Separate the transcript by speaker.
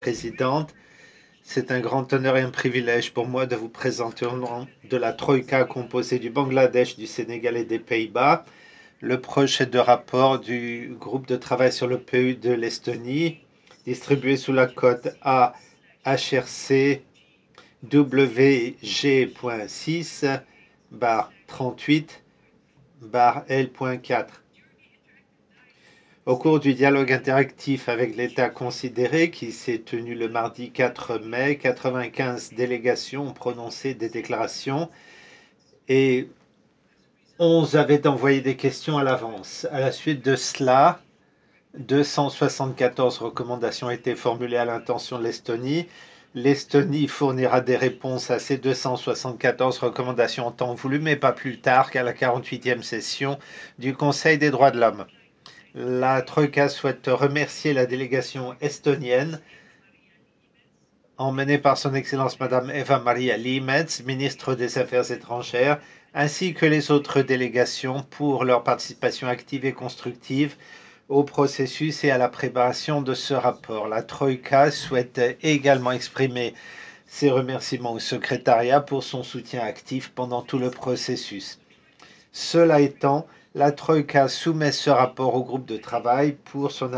Speaker 1: Présidente. C'est un grand honneur et un privilège pour moi de vous présenter au nom de la Troïka composée du Bangladesh, du Sénégal et des Pays-Bas le projet de rapport du groupe de travail sur le PU de l'Estonie, distribué sous la code AHRC WG.6/38/L.4. Au cours du dialogue interactif avec l'État considéré qui s'est tenu le mardi 4 mai, 95 délégations ont prononcé des déclarations et 11 avaient envoyé des questions à l'avance. À la suite de cela, 274 recommandations ont été formulées à l'intention de l'Estonie. L'Estonie fournira des réponses à ces 274 recommandations en temps voulu, mais pas plus tard qu'à la 48e session du Conseil des droits de l'homme. La Troïka souhaite remercier la délégation estonienne emmenée par son Excellence Madame Eva-Maria Liimets, ministre des Affaires étrangères, ainsi que les autres délégations pour leur participation active et constructive au processus et à la préparation de ce rapport. La Troïka souhaite également exprimer ses remerciements au secrétariat pour son soutien actif pendant tout le processus. Cela étant, la Troïka soumet ce rapport au groupe de travail pour son